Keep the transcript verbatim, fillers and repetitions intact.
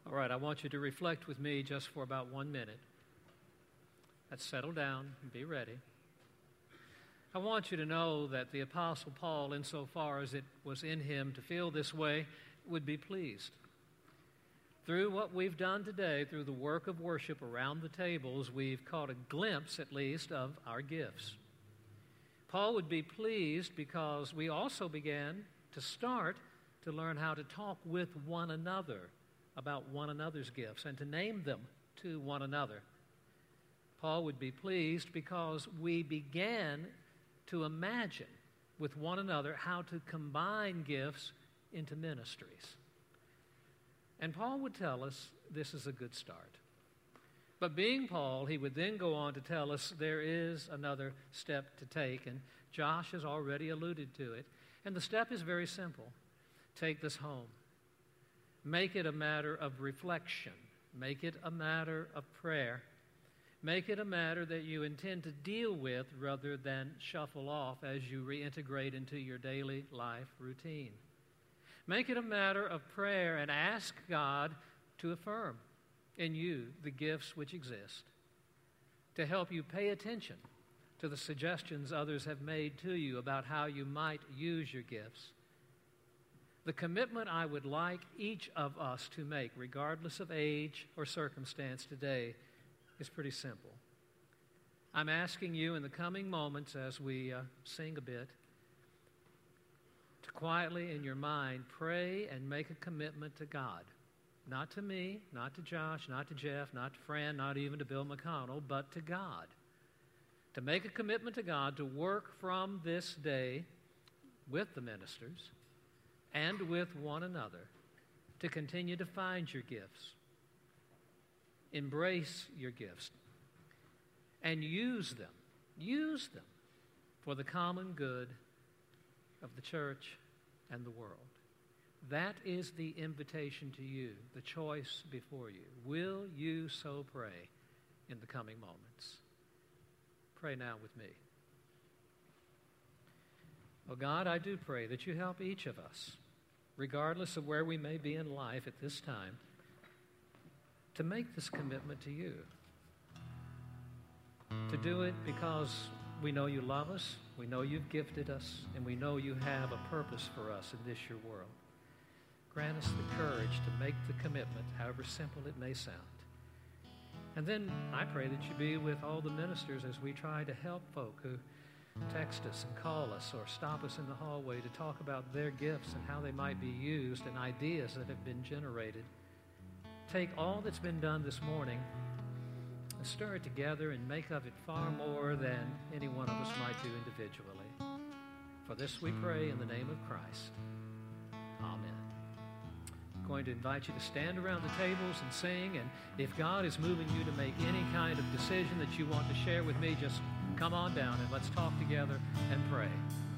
All right, I want you to reflect with me just for about one minute. Let's settle down and be ready. I want you to know that the Apostle Paul, insofar as it was in him to feel this way, would be pleased. Through what we've done today, through the work of worship around the tables, we've caught a glimpse, at least, of our gifts. Paul would be pleased because we also began to start to learn how to talk with one another about one another's gifts and to name them to one another. Paul would be pleased because we began to imagine with one another how to combine gifts into ministries. And Paul would tell us this is a good start. But being Paul, he would then go on to tell us there is another step to take, and Josh has already alluded to it. And the step is very simple. Take this home. Make it a matter of reflection. Make it a matter of prayer. Make it a matter that you intend to deal with rather than shuffle off as you reintegrate into your daily life routine. Make it a matter of prayer and ask God to affirm in you the gifts which exist, to help you pay attention to the suggestions others have made to you about how you might use your gifts. The commitment I would like each of us to make, regardless of age or circumstance today, is pretty simple. I'm asking you in the coming moments as we uh, sing a bit to quietly in your mind pray and make a commitment to God. Not to me, not to Josh, not to Jeff, not to Fran, not even to Bill McConnell, but to God. To make a commitment to God to work from this day with the ministers and with one another to continue to find your gifts. Embrace your gifts and use them, use them for the common good of the church and the world. That is the invitation to you, the choice before you. Will you so pray in the coming moments? Pray now with me. Oh God, I do pray that you help each of us, regardless of where we may be in life at this time, to make this commitment to you. To do it because we know you love us, we know you've gifted us, and we know you have a purpose for us in this your world. Grant us the courage to make the commitment, however simple it may sound. And then I pray that you be with all the ministers as we try to help folk who text us and call us or stop us in the hallway to talk about their gifts and how they might be used and ideas that have been generated. Take all that's been done this morning and stir it together and make of it far more than any one of us might do individually. For this we pray in the name of Christ. Amen. I'm going to invite you to stand around the tables and sing, and if God is moving you to make any kind of decision that you want to share with me, just come on down and let's talk together and pray.